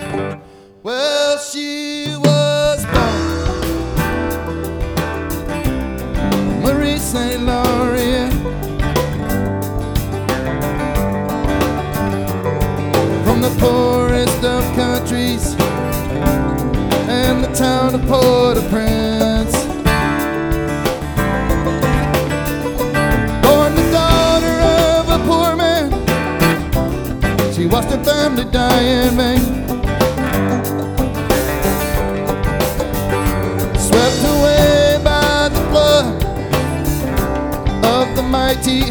Well, she was born Marie St. Laurent, from the poorest of countries and the town of Port-au-Prince. Born the daughter of a poor man, she watched her family die in vain. Swept away by the flood of the mighty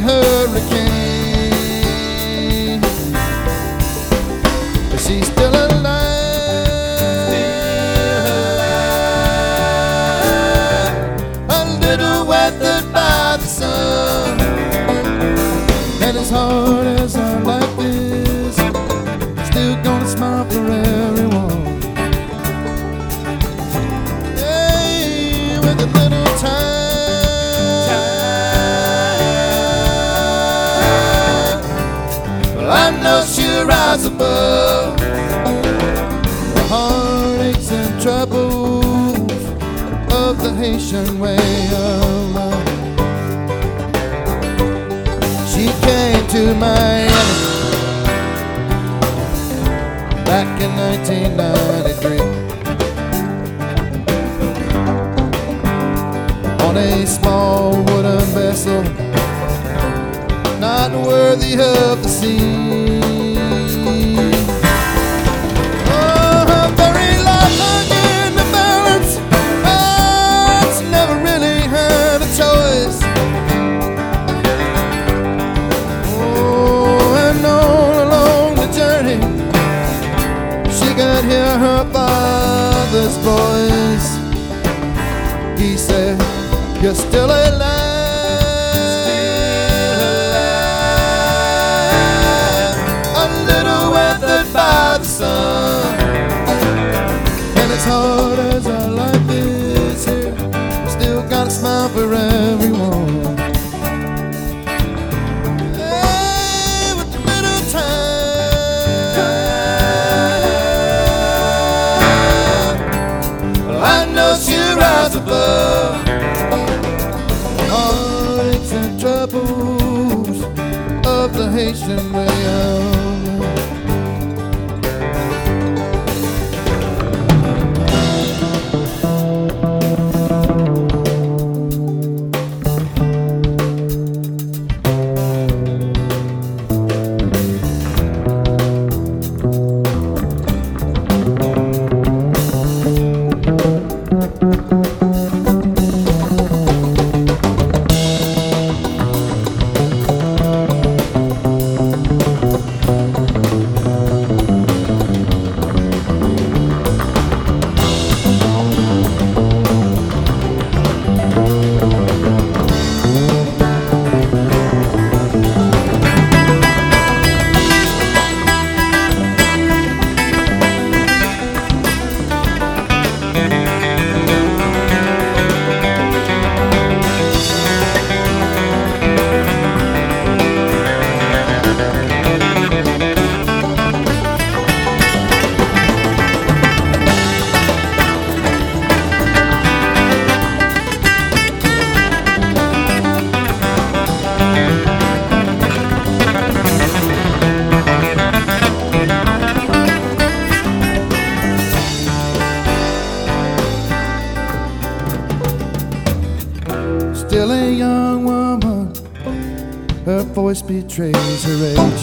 hurricane. But she's still alive, a little weathered by the sun. And as hard as our life is, still gonna smile for everyone. With a little time, well, I know she'll rise above the heartaches and troubles of the Haitian way of love. She came to Miami back in 1993 on a small wooden vessel, not worthy of the sea. Oh, her very life hung in the balance. Oh, she never really had a choice. Oh, and all along the journey, she could hear her father's voice. He said, "You're still alive, a little weathered by the sun. And as hard as our life is here, still got a smile for everyone." Hey, with a little time, well, I know she'll rise above heartaches and troubles of the Haitian way of life. Still a young woman, her voice betrays her age.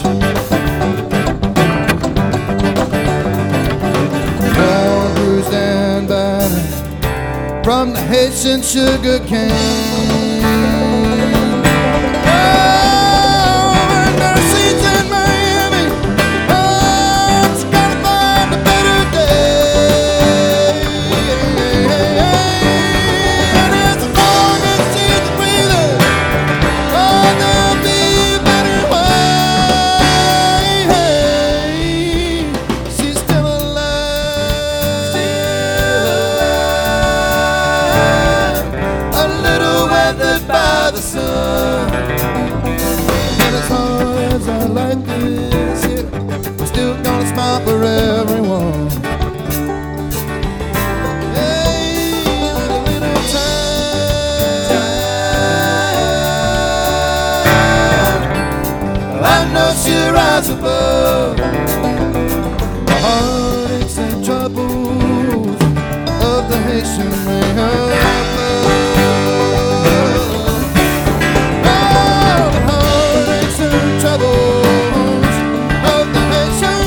Born, bruised and battered from the Haitian sugar cane. Oh, and there are seats in Miami. Oh, she's gotta find a better day. And as long as she's breathing, oh, there'll be a better way. She's still alive, a little trouble, the heartaches and troubles of the Haitian way of love. Oh, the heartaches and troubles of the Haitian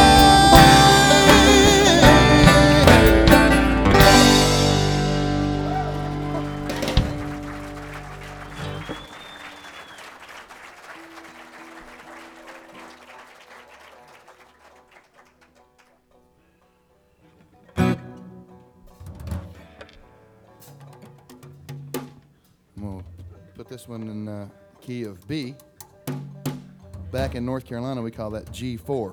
I'm going to put this one in key of B. Back in North Carolina, we call that G4.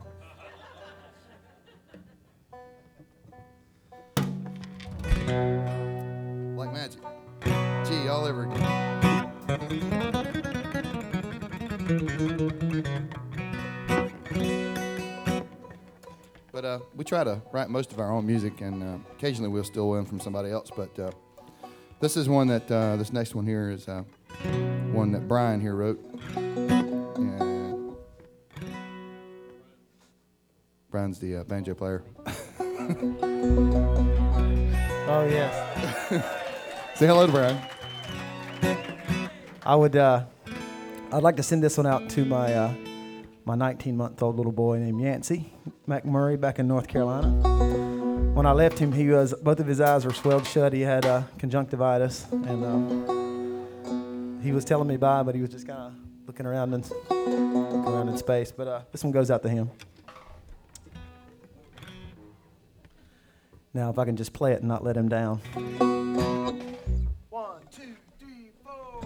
Like magic. G all over again. But we try to write most of our own music, and occasionally we'll steal one from somebody else. But this is one that, this next one here is one that Brian here wrote. And Brian's the banjo player. Oh, yes. Say hello to Brian. I'd like to send this one out to my my 19-month-old little boy named Yancey McMurray back in North Carolina. When I left him, both of his eyes were swelled shut. He had conjunctivitis, and he was telling me bye, but he was just kind of looking around in space. But this one goes out to him. Now, if I can just play it and not let him down.